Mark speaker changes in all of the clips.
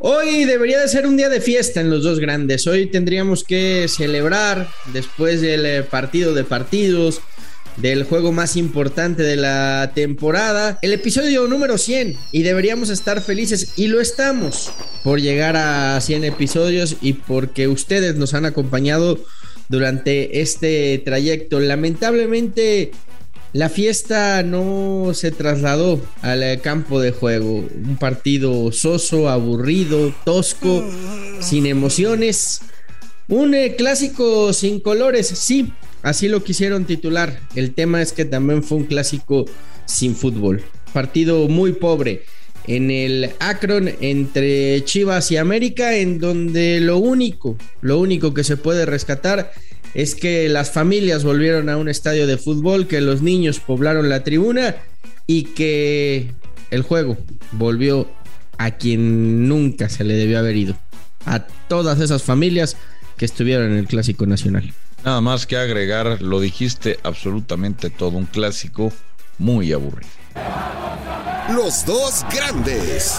Speaker 1: Hoy debería de ser un día de fiesta en los dos grandes. Hoy tendríamos que celebrar después del partido de partidos, del juego más importante de la temporada, el episodio número 100, y deberíamos estar felices, y lo estamos, por llegar a 100 episodios y porque ustedes nos han acompañado durante este trayecto. Lamentablemente la fiesta no se trasladó al campo de juego. Un partido soso, aburrido, tosco, sin emociones. Un clásico sin colores, sí, así lo quisieron titular. El tema es que también fue un clásico sin fútbol. Partido muy pobre en el Akron entre Chivas y América, en donde lo único que se puede rescatar es que las familias volvieron a un estadio de fútbol, que los niños poblaron la tribuna y que el juego volvió a quien nunca se le debió haber ido, a todas esas familias que estuvieron en el Clásico Nacional.
Speaker 2: Nada más que agregar, lo dijiste absolutamente todo, un clásico muy aburrido.
Speaker 3: Los dos grandes.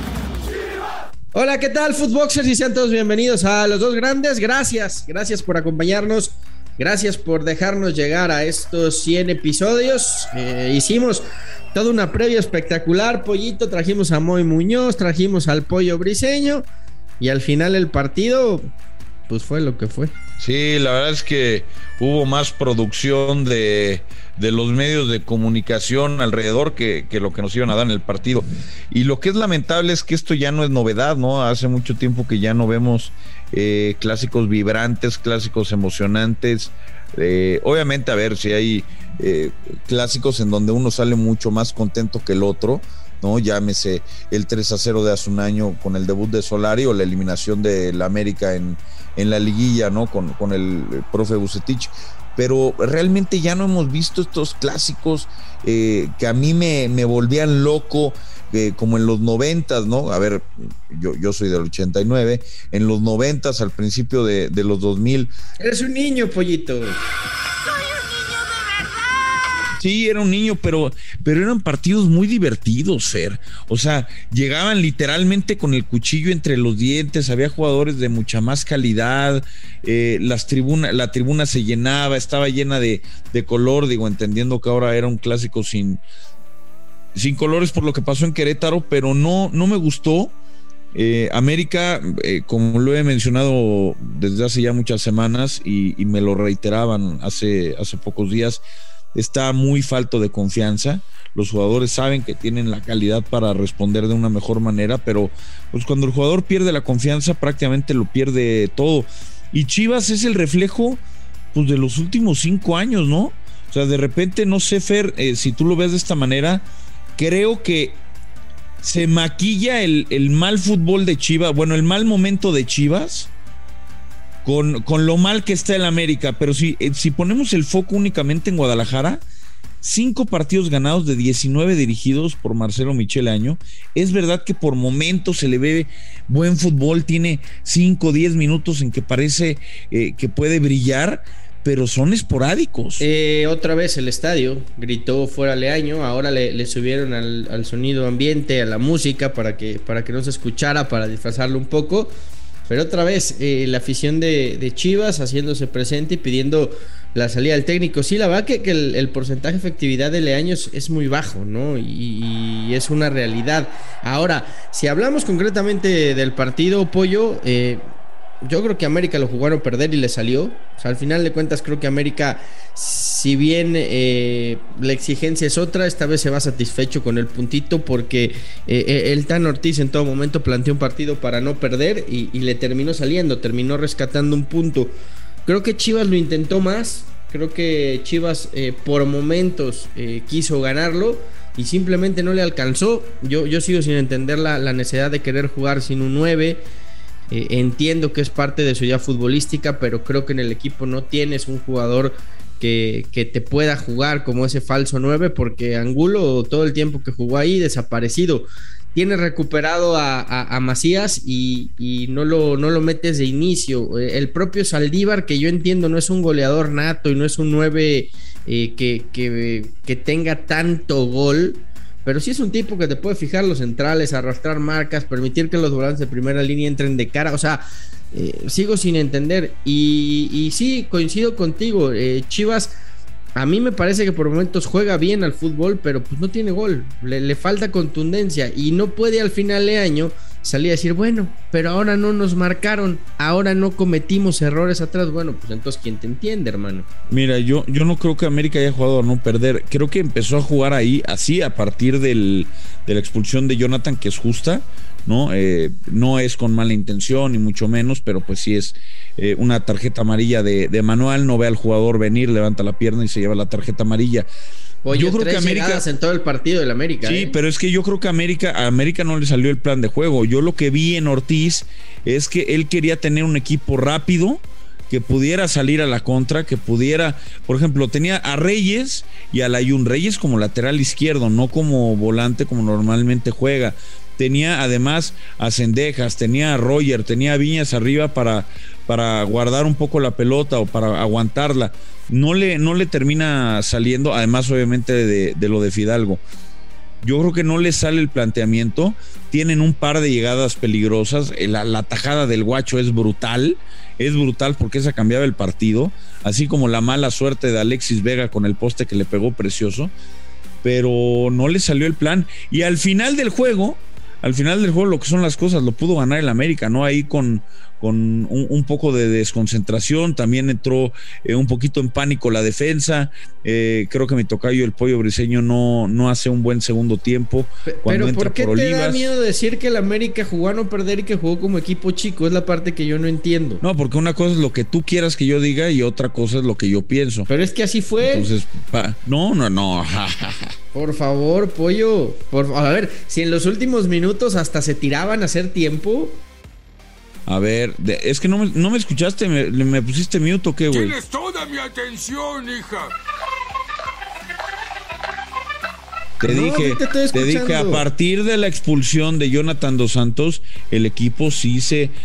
Speaker 1: Hola, ¿qué tal, Footboxers? Y sean todos bienvenidos a Los Dos Grandes. Gracias por acompañarnos, gracias por dejarnos llegar a estos 100 episodios. Hicimos toda una previa espectacular, Pollito, trajimos a Moy Muñoz, trajimos al Pollo Briseño, y al final el partido, pues fue lo que fue.
Speaker 2: Sí, la verdad es que hubo más producción de los medios de comunicación alrededor que lo que nos iban a dar en el partido. Y lo que es lamentable es que esto ya no es novedad, ¿no? Hace mucho tiempo que ya no vemos clásicos vibrantes, clásicos emocionantes. Obviamente, a ver, si hay clásicos en donde uno sale mucho más contento que el otro, ¿no? Llámese el 3-0 de hace un año con el debut de Solari, o la eliminación de la América en la liguilla, ¿no? Con el profe Vucetich. Pero realmente ya no hemos visto estos clásicos que a mí me volvían loco, como en los 90s, ¿no? A ver, yo soy del 89, en los 90s, al principio de los 2000.
Speaker 1: Eres un niño, Pollito.
Speaker 2: Sí, era un niño, pero eran partidos muy divertidos, Fer. O sea, llegaban literalmente con el cuchillo entre los dientes, había jugadores de mucha más calidad, la tribuna se llenaba, estaba llena de color, digo, entendiendo que ahora era un clásico sin colores por lo que pasó en Querétaro, pero no me gustó. América, como lo he mencionado desde hace ya muchas semanas y me lo reiteraban hace pocos días, está muy falto de confianza. Los jugadores saben que tienen la calidad para responder de una mejor manera, pero pues cuando el jugador pierde la confianza, prácticamente lo pierde todo. Y Chivas es el reflejo, pues, de los últimos 5 años, ¿no? O sea, de repente, no sé, Fer, si tú lo ves de esta manera, creo que se maquilla el mal fútbol de Chivas, bueno, el mal momento de Chivas con lo mal que está el América. Pero si ponemos el foco únicamente en Guadalajara, 5 partidos ganados de 19 dirigidos por Marcelo Michele Año. Es verdad que por momentos se le ve buen fútbol, tiene 5 o 10 minutos en que parece que puede brillar, pero son esporádicos.
Speaker 1: Otra vez el estadio gritó fuera Leaño. Ahora le subieron al sonido ambiente, a la música, para que no se escuchara, para disfrazarlo un poco. Pero otra vez la afición de Chivas haciéndose presente y pidiendo la salida del técnico. Sí, la verdad que el porcentaje de efectividad de Leaño es muy bajo, ¿no? Y es una realidad. Ahora, si hablamos concretamente del partido, Pollo, yo creo que América lo jugaron a perder y le salió. O sea, al final de cuentas creo que América, si bien la exigencia es otra, esta vez se va satisfecho con el puntito, porque el Tan Ortiz en todo momento planteó un partido para no perder y le terminó saliendo, terminó rescatando un punto. Creo que Chivas lo intentó más, creo que Chivas por momentos quiso ganarlo y simplemente no le alcanzó. Yo sigo sin entender la necesidad de querer jugar sin un 9. Entiendo que es parte de su idea futbolística, pero creo que en el equipo no tienes un jugador que te pueda jugar como ese falso 9, porque Angulo todo el tiempo que jugó ahí desaparecido. Tienes recuperado a Macías y no lo metes de inicio. El propio Saldívar, que yo entiendo no es un goleador nato y no es un 9 que tenga tanto gol, pero sí es un tipo que te puede fijar los centrales, arrastrar marcas, permitir que los volantes de primera línea entren de cara, o sea, sigo sin entender. Y sí, coincido contigo, Chivas, a mí me parece que por momentos juega bien al fútbol, pero pues no tiene gol, le falta contundencia y no puede al final de año salir a decir, bueno, pero ahora no nos marcaron, ahora no cometimos errores atrás. Bueno, pues entonces, ¿quién te entiende, hermano?
Speaker 2: Mira, yo no creo que América haya jugado a no perder. Creo que empezó a jugar ahí, así, a partir de la expulsión de Jonathan, que es justa, ¿no? No es con mala intención, ni mucho menos, pero pues sí es una tarjeta amarilla de manual. No ve al jugador venir, levanta la pierna y se lleva la tarjeta amarilla.
Speaker 1: Oye, yo creo que América en todo el partido del América.
Speaker 2: Sí, pero es que yo creo que a América no le salió el plan de juego. Yo lo que vi en Ortiz es que él quería tener un equipo rápido, que pudiera salir a la contra, que pudiera, por ejemplo, tenía a Reyes y a Layún. Reyes como lateral izquierdo, no como volante como normalmente juega. Tenía además a Cendejas, tenía a Roger, tenía a Viñas arriba para guardar un poco la pelota o para aguantarla. No le termina saliendo, además obviamente de lo de Fidalgo. Yo creo que no le sale el planteamiento. Tienen un par de llegadas peligrosas. La tajada del Guacho es brutal porque esa cambiaba el partido, así como la mala suerte de Alexis Vega con el poste que le pegó precioso, pero no le salió el plan. Y al final del juego, lo que son las cosas, lo pudo ganar el América, ¿no? Ahí con un poco de desconcentración, también entró un poquito en pánico la defensa. Creo que mi tocayo, el Pollo Briseño, no hace un buen segundo tiempo.
Speaker 1: Pero ¿por qué te da miedo decir que el América jugó a no perder y que jugó como equipo chico? Es la parte que yo no entiendo.
Speaker 2: No, porque una cosa es lo que tú quieras que yo diga y otra cosa es lo que yo pienso.
Speaker 1: Pero es que así fue.
Speaker 2: Entonces, no.
Speaker 1: Por favor, Pollo. A ver, si en los últimos minutos hasta se tiraban a hacer tiempo.
Speaker 2: A ver, es que no me escuchaste, me pusiste mute o qué, güey.
Speaker 4: Tienes toda mi atención, hija.
Speaker 2: Te dije a partir de la expulsión de Jonathan Dos Santos, el equipo sí.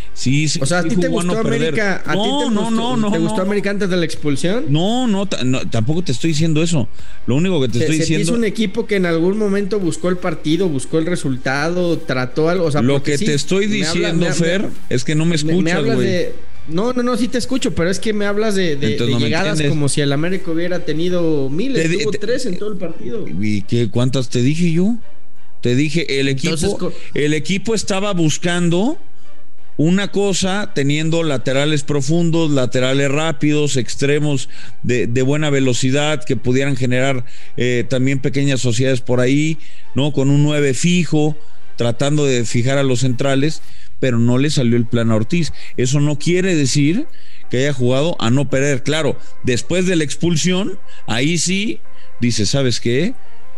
Speaker 1: O sea, ¿a ti te gustó América? ¿Te gustó América antes de la expulsión?
Speaker 2: No, tampoco te estoy diciendo eso. Lo único que te estoy diciendo
Speaker 1: es un equipo que en algún momento buscó el partido, buscó el resultado, trató algo. O sea,
Speaker 2: lo que sí, te estoy diciendo, Fer, es que no me escuchas, güey.
Speaker 1: No, sí te escucho, pero es que me hablas de llegadas como si el América hubiera tenido miles, tuvo 3 en todo el partido.
Speaker 2: ¿Y cuántas te dije yo? Te dije, el equipo estaba buscando una cosa, teniendo laterales profundos, laterales rápidos, extremos de buena velocidad, que pudieran generar también pequeñas sociedades por ahí, ¿no? Con un 9 fijo, tratando de fijar a los centrales, pero no le salió el plan a Ortiz. Eso no quiere decir que haya jugado a no perder. Claro, después de la expulsión, ahí sí dice, ¿sabes qué?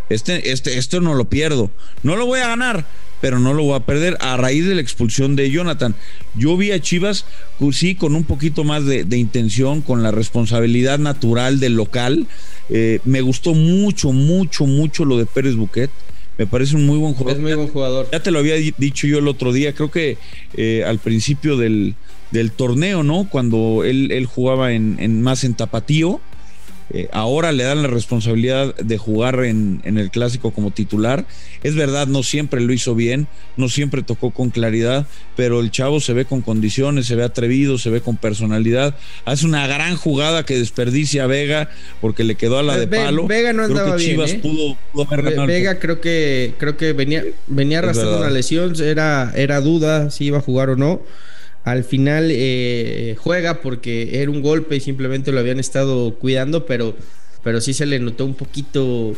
Speaker 2: Esto no lo pierdo. No lo voy a ganar, pero no lo voy a perder a raíz de la expulsión de Jonathan. Yo vi a Chivas, sí, con un poquito más de intención, con la responsabilidad natural del local. Me gustó mucho lo de Pérez Buquet. Me parece un muy buen jugador.
Speaker 1: Es muy buen jugador.
Speaker 2: Ya te lo había dicho yo el otro día, creo que al principio del torneo, ¿no? Cuando él jugaba más en Tapatío. Ahora le dan la responsabilidad de jugar en el Clásico como titular. Es verdad, no siempre lo hizo bien, no siempre tocó con claridad, pero el chavo se ve con condiciones, se ve atrevido, se ve con personalidad. Hace una gran jugada que desperdicia a Vega porque le quedó a la de palo.
Speaker 1: Vega no andaba bien.
Speaker 2: Chivas pudo haber ganado.
Speaker 1: Vega creo que venía arrastrando una lesión, era duda si iba a jugar o no. Al final juega porque era un golpe y simplemente lo habían estado cuidando, pero sí se le notó un poquito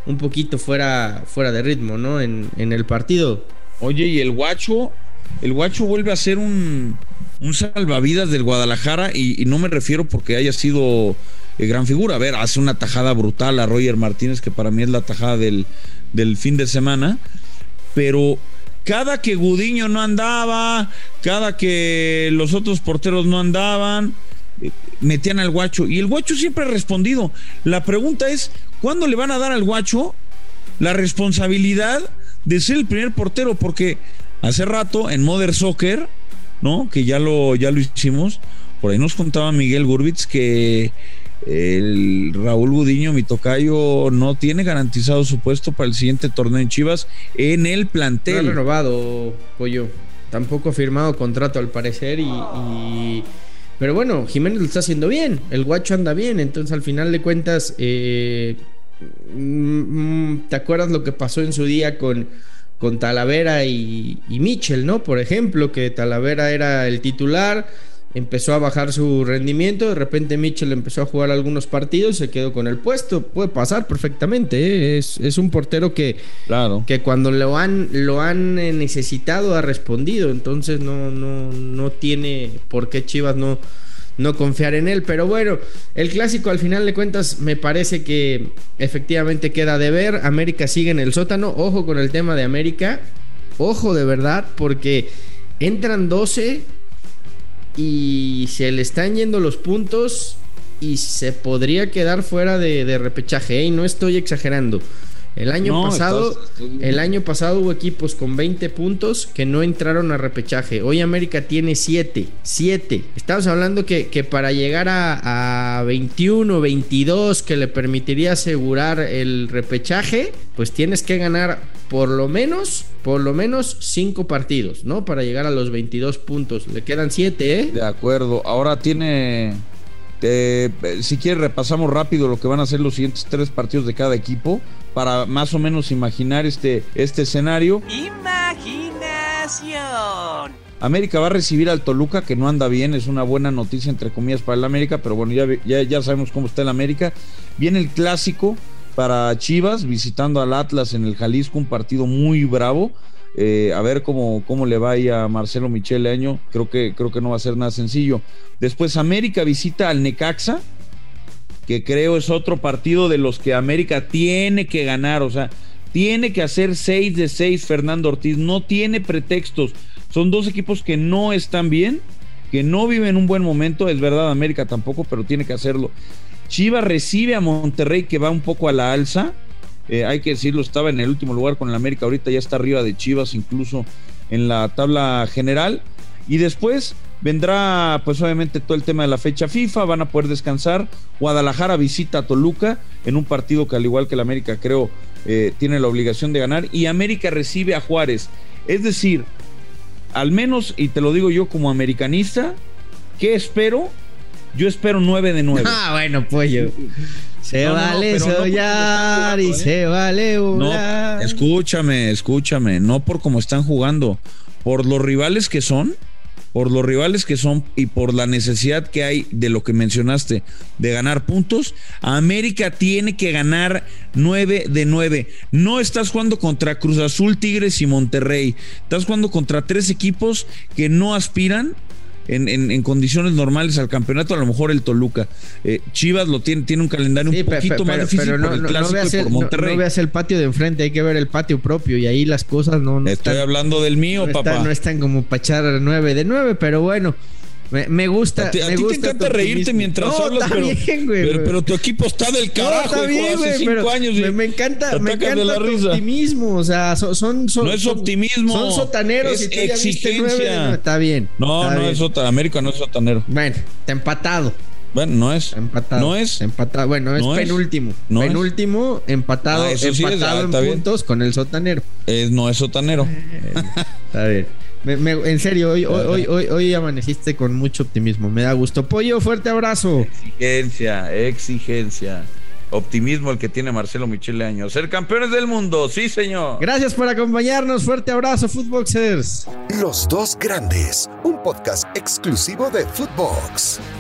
Speaker 1: fuera de ritmo, ¿no? En el partido.
Speaker 2: Oye, y el Guacho vuelve a ser un salvavidas del Guadalajara y no me refiero porque haya sido gran figura. A ver, hace una tajada brutal a Roger Martínez, que para mí es la tajada del fin de semana, pero cada que Gudiño no andaba, cada que los otros porteros no andaban, metían al Guacho. Y el Guacho siempre ha respondido. La pregunta es, ¿cuándo le van a dar al Guacho la responsabilidad de ser el primer portero? Porque hace rato en Modern Soccer, ¿no? Que ya lo hicimos, por ahí nos contaba Miguel Gurbitz que el Raúl Gudiño, mi tocayo, no tiene garantizado su puesto para el siguiente torneo en Chivas en el plantel.
Speaker 1: No ha renovado, Pollo. Tampoco ha firmado contrato al parecer pero bueno, Jiménez lo está haciendo bien. El guacho anda bien. Entonces al final de cuentas, ¿te acuerdas lo que pasó en su día con Talavera y Michel, ¿no? Por ejemplo, que Talavera era el titular, empezó a bajar su rendimiento, de repente Michel empezó a jugar algunos partidos y se quedó con el puesto. Puede pasar perfectamente, ¿eh? Es un portero que cuando lo han necesitado ha respondido, entonces no tiene por qué Chivas no confiar en él. Pero bueno, el clásico al final de cuentas me parece que efectivamente queda de ver. América sigue en el sótano. Ojo con el tema de América, ojo de verdad, porque entran 12 y se le están yendo los puntos y se podría quedar fuera de repechaje, ¿eh? Y no estoy exagerando. El año pasado hubo equipos con 20 puntos que no entraron a repechaje. Hoy América tiene 7. Estamos hablando que para llegar a 21, 22, que le permitiría asegurar el repechaje, pues tienes que ganar por lo menos 5 partidos, ¿no? Para llegar a los 22 puntos. Le quedan 7, ¿eh?
Speaker 2: De acuerdo. Ahora tiene... si quieres repasamos rápido lo que van a ser los siguientes 3 partidos de cada equipo para más o menos imaginar este escenario.
Speaker 5: Imaginación.
Speaker 2: América va a recibir al Toluca, que no anda bien, es una buena noticia entre comillas para el América, pero bueno, ya sabemos cómo está el América. Viene el clásico para Chivas visitando al Atlas en el Jalisco, un partido muy bravo. A ver cómo le va ahí a Marcelo Michel Leaño. Creo que no va a ser nada sencillo. Después América visita al Necaxa, que creo es otro partido de los que América tiene que ganar. O sea, tiene que hacer 6 de 6 Fernando Ortiz. No tiene pretextos. Son 2 equipos que no están bien, que no viven un buen momento. Es verdad, América tampoco, pero tiene que hacerlo. Chivas recibe a Monterrey, que va un poco a la alza. Hay que decirlo, estaba en el último lugar con el América, ahorita ya está arriba de Chivas, incluso en la tabla general. Y después vendrá, pues obviamente, todo el tema de la fecha FIFA, van a poder descansar. Guadalajara visita a Toluca en un partido que, al igual que el América, creo, tiene la obligación de ganar. Y América recibe a Juárez. Es decir, al menos, y te lo digo yo como americanista, ¿qué espero? Yo espero 9 de 9.
Speaker 1: Ah, bueno, Pollo. Se vale soñar y se vale volar.
Speaker 2: No, escúchame, no por cómo están jugando, por los rivales que son y por la necesidad que hay de lo que mencionaste, de ganar puntos. América tiene que ganar 9 de 9. No estás jugando contra Cruz Azul, Tigres y Monterrey. Estás jugando contra 3 equipos que no aspiran en condiciones normales al campeonato. A lo mejor el Toluca. Chivas lo tiene un calendario un poquito más difícil por el clásico y por Monterrey.
Speaker 1: No veas el patio de enfrente, hay que ver el patio propio, y ahí las cosas no
Speaker 2: estoy están, hablando del mío, papá.
Speaker 1: No están como para echar 9 de 9, pero bueno. Me gusta.
Speaker 2: A ti te encanta reírte mientras hablas, pero tu equipo está del carajo.
Speaker 1: Está bien, hace 5
Speaker 2: años.
Speaker 1: Me encanta tu optimismo. O sea,
Speaker 2: no es optimismo.
Speaker 1: Son sotaneros.
Speaker 2: Es exigencia.
Speaker 1: Está bien.
Speaker 2: No es sotanero. América no es sotanero.
Speaker 1: Bueno, está empatado.
Speaker 2: Bueno, no es.
Speaker 1: Empatado.
Speaker 2: No es.
Speaker 1: Empatado. Bueno, es no penúltimo. No empatado.
Speaker 2: Eso sí
Speaker 1: empatado en puntos con el sotanero.
Speaker 2: No es sotanero.
Speaker 1: Está bien. En serio, hoy amaneciste con mucho optimismo. Me da gusto. Pollo, fuerte abrazo.
Speaker 2: Exigencia. Optimismo el que tiene Marcelo Michel Leaño. Ser campeones del mundo, sí, señor.
Speaker 1: Gracias por acompañarnos. Fuerte abrazo, Footboxers.
Speaker 3: Los Dos Grandes, un podcast exclusivo de Footbox.